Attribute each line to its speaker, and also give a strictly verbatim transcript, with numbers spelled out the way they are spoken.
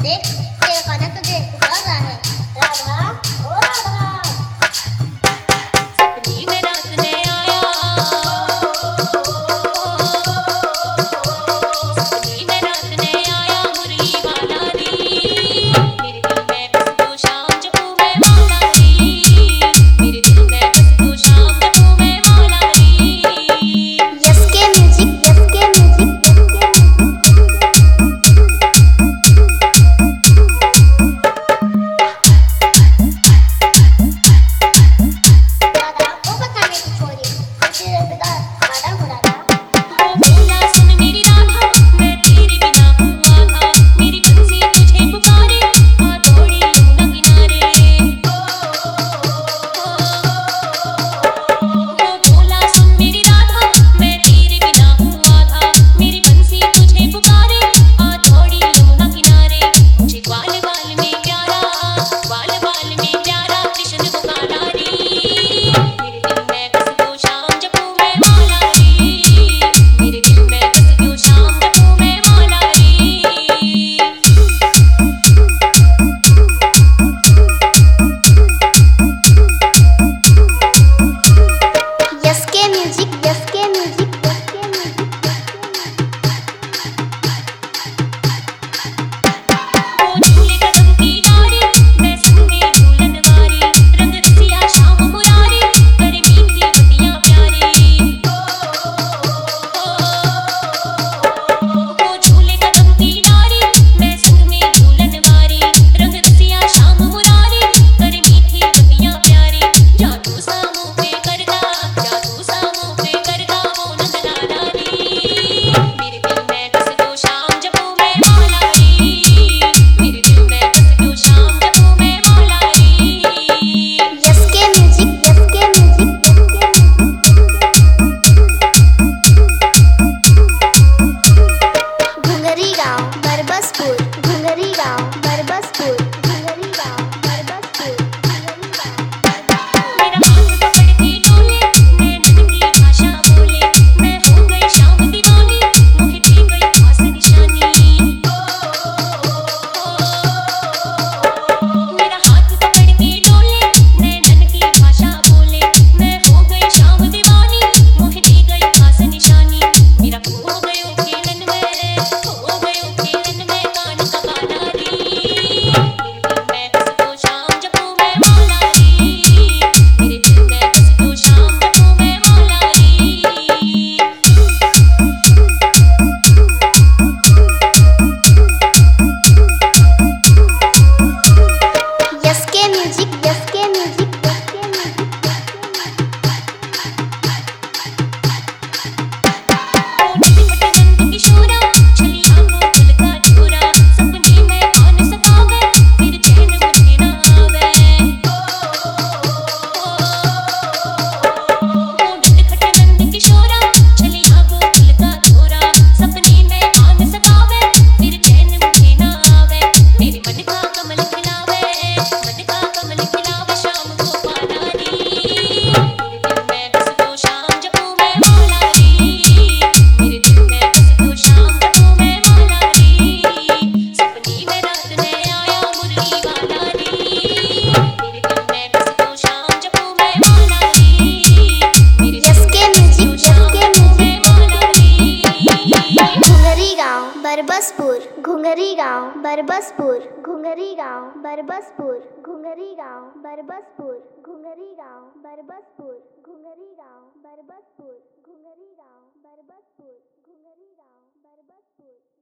Speaker 1: देख तेरा खाना तो देख बुला रहा है। राधा ओ राधा
Speaker 2: सपनी में रात ने आया, सपनी में रात ने आया मुरली वाला रे। मेरे दिल में बस तू शाम जब मैं मौला रे। मेरे दिल में बस तू शाम जब मैं मौला रे।
Speaker 1: S K music S K music S K Radha को पता नहीं छोरी मुझे बेटा राधा को राधा
Speaker 2: बोला सुन मेरी राधा, मैं तेरे बिना हूँ आधा। मेरी बंसी तुझे पुकारे, आ दौड़ी यमुना किनारे। बोला सुन मेरी राधा, मैं तेरे बिना हूँ आधा। मेरी बंसी तुझे पुकारे, आ दौड़ी यमुना किनारे। मुझे ग्वाल बाल में प्यारा, ग्वाल बाल में प्यारा कृष्ण को काला रे। मेरे दिल में बस तू शाम जपू मैं मौला रे। मेरे दिल में बस तू शाम जपू मैं मौला रे।
Speaker 1: S K music S K music S K music
Speaker 2: वो झूले कदम की डारी, मैं संगे झूलन वारी। रंग रसिया शाम मुरारी, करे मीठी बतियां प्यारी। वो झूले कदम की डारी, मैं संग में झूलन वारी। रंग रसिया शाम मुरारी, करे मीठी बतियां प्यारी। जादू सा मुँह पे करता, जादू सा मुँह पे करता वो नंदलाला रे। मेरे दिल में बस तू शाम जपू मैं मौला रे। मेरे दिल में बस तू शाम जपू मैं मौला रे।
Speaker 1: S K music S K music S K घुंगरी गांव बरबसपुर घुंगरी गांव बरबसपुर घुंगरी गांव बरबसपुर घुंगरी गांव
Speaker 2: मेरा हाथ पकड़ के डोले, नैनन की भाषा बोले। मैं हो गई शाम दीवानी, मुझे दी गई खास निशानी। मेरा हाथ पकड़ के डोले, नैनन की भाषा बोले। मैं हो गई शाम दीवानी, मुझे दी गई खास निशानी। मेरा खो गयो खेलन में, खो गयो खेलन में कान का काना रे। मेरे दिल में बस तू शाम जपू मैं मौला रे। मेरे दिल में बस तू शाम जपू मैं मौला रे।
Speaker 1: S K music S K music S K music
Speaker 2: Nand Kishora चली आंखों दिल का चोरा। सपने में आन सतावे, फिर चैन मुझे ना आवे। नंद नंद किशोरा चली आंखों दिल का चोरा। सपने में आन सतावे, फिर चैन मुझे ना आवे। मेरे मन का कमल खिलावे, मन का कमल खिलावे शाम को पाना रे। मेरे दिल में बस तू शाम जपू मैं मौला रे। मेरे दिल में बस तू शाम जपू मैं मौला रे। सपनी में रात ने आया मुरली वाला रे। मेरे दिल में बस तू शाम जपू मैं मौला रे। मेरे
Speaker 1: यस
Speaker 2: दिल
Speaker 1: के
Speaker 2: में बस
Speaker 1: म्यूजिक
Speaker 2: तू
Speaker 1: यस
Speaker 2: शाम
Speaker 1: के
Speaker 2: जपू
Speaker 1: म्यूजिक
Speaker 2: मैं मौला रे।
Speaker 1: घुंगरी गांव बरबसपुर घुंगरी गांव बरबसपुर घुंगरी गांव बरबसपुर घुंगरी गांव बरबसपुर घुंगरी गांव बरबसपुर घुंगरी गांव बरबसपुर घुंगरी गांव बरबसपुर घुंगरी गांव बरबसपुर